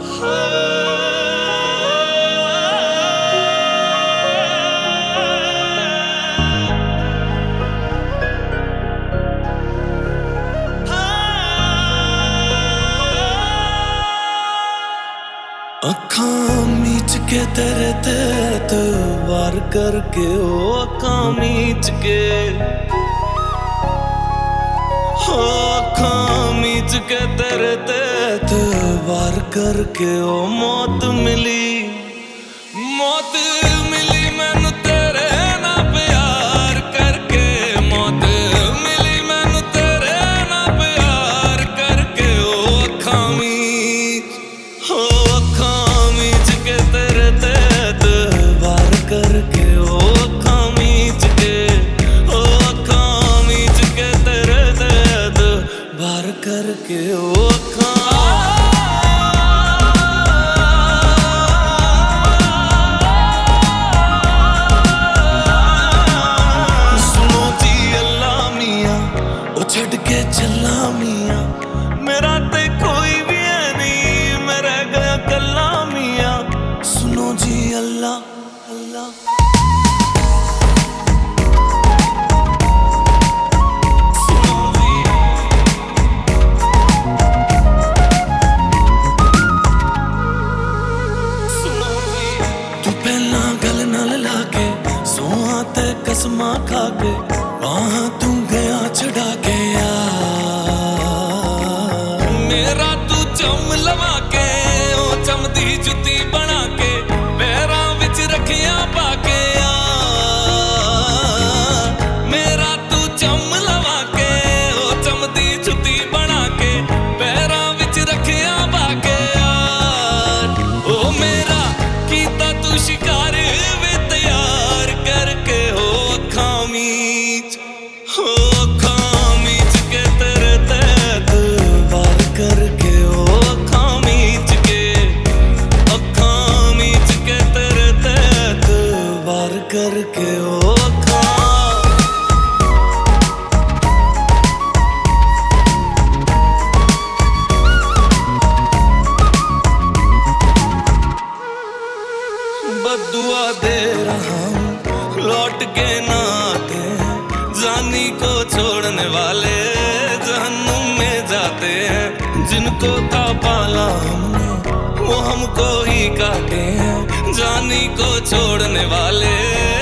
अखां मीच के तेरे ते वार करके ओ अखां मीच के हो अखां मीच के तेरे ते वार करके ओ मौत मिली मैनू तेरे ना प्यार करके मौत मिली मैनू तेरे ना प्यार करके ओ अखां मीच हो अखां मीच के तेरे ते वार करके ओ अखां मीच के ओ अखां मीच के तेरे ते वार करके ओ अखां छड़ के चला मिया मेरा ते कोई भी है नहीं मैं रह गया कल्ला मिया सुनो जी अल्लाह अल्लाह तू पहला गल नाल लाके सोहा ते कसमा खा के वहां तू गया छड़ा के मेरा तू चम लवा के ओ चमदी जुती बना के पैरां विच रखियां पा के मेरा तू चम लवा के ओ चमदी जुती बना के पैरां विच रखियां पा के ओ मेरा कीता तू शिकार वे तैयार करके हो अखां मीच हो अखां मीच के तेरे ते वार करके ओ अखां मीच के अखां मीच के तेरे ते वार करके ओ अखां बद्दुआ दे रहा हूँ लौट के ना आते हैं जानी को छोड़ने वाले जहन्नुम में जाते हैं जिनको था पाला हमने वो हमको ही काटे हैं जानी को छोड़ने वाले